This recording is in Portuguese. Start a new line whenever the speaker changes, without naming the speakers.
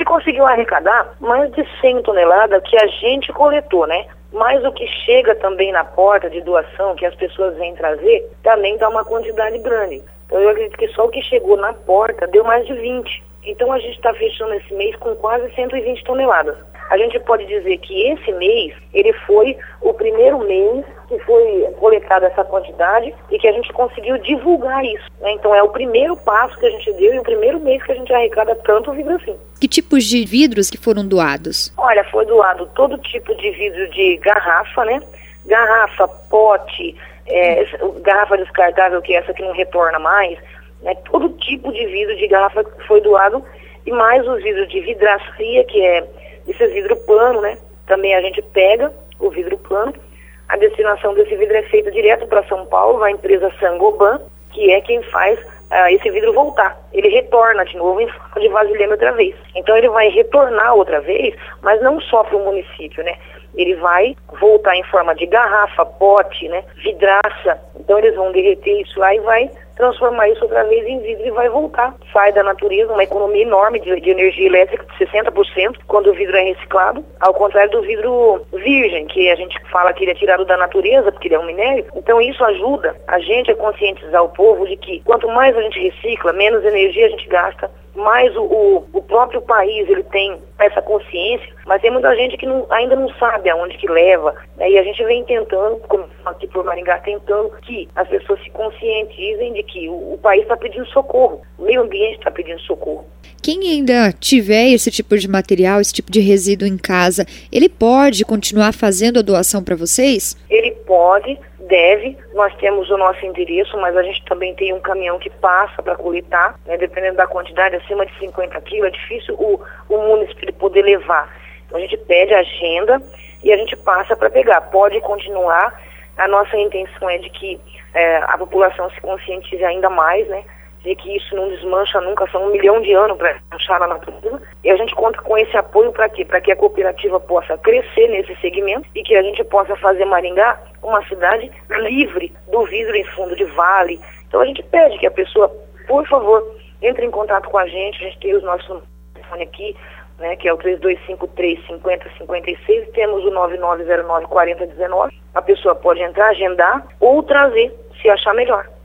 conseguiu arrecadar mais de 100 toneladas que a gente coletou, né? Mas o que chega também na porta de doação, que as pessoas vêm trazer, também dá uma quantidade grande. Então eu acredito que só o que chegou na porta deu mais de 20. Então a gente está fechando esse mês com quase 120 toneladas. A gente pode dizer que esse mês, ele foi o primeiro mês que foi coletada essa quantidade e que a gente conseguiu divulgar isso, né? Então é o primeiro passo que a gente deu e o primeiro mês que a gente arrecada tanto vidro assim.
Que tipos de vidros que foram doados?
Olha, foi doado todo tipo de vidro de garrafa, né? Garrafa, pote, garrafa descartável, que é essa que não retorna mais, né? Todo tipo de vidro de garrafa foi doado e mais os vidros de vidraçaria, que é esse vidro plano, né? Também a gente pega o vidro plano. A destinação desse vidro é feita direto para São Paulo, a empresa Sangoban, que é quem faz esse vidro voltar. Ele retorna de novo em forma de vasilhame outra vez. Então ele vai retornar outra vez, mas não só para o município, né? Ele vai voltar em forma de garrafa, pote, né? Vidraça. Então eles vão derreter isso lá e vai transformar isso outra vez em vidro e vai voltar. Sai da natureza, uma economia enorme de energia elétrica, de 60%, quando o vidro é reciclado, ao contrário do vidro virgem, que a gente fala que ele é tirado da natureza, porque ele é um minério. Então isso ajuda a gente a conscientizar o povo de que quanto mais a gente recicla, menos energia a gente gasta, mais o próprio país ele tem essa consciência, mas tem muita gente que ainda não sabe aonde que leva, né? E a gente vem tentando, como aqui por Maringá, tentando que as pessoas se conscientizem de que o país está pedindo socorro, o meio ambiente está pedindo socorro.
Quem ainda tiver esse tipo de material, esse tipo de resíduo em casa, ele pode continuar fazendo a doação para vocês?
Ele pode, deve. Nós temos o nosso endereço, mas a gente também tem um caminhão que passa para coletar, né? Dependendo da quantidade, acima de 50 quilos, é difícil o município poder levar. Então a gente pede agenda e a gente passa para pegar. Pode continuar. A nossa intenção é de que a população se conscientize ainda mais, né? De que isso não desmancha nunca, são 1 milhão de anos para desmanchar na natureza. E a gente conta com esse apoio para quê? Para que a cooperativa possa crescer nesse segmento e que a gente possa fazer Maringá uma cidade livre do vidro em fundo de vale. Então a gente pede que a pessoa, por favor, entre em contato com a gente tem os nossos telefone aqui, né, que é o 3253-5056, temos o 9909-4019. A pessoa pode entrar, agendar ou trazer, se achar melhor.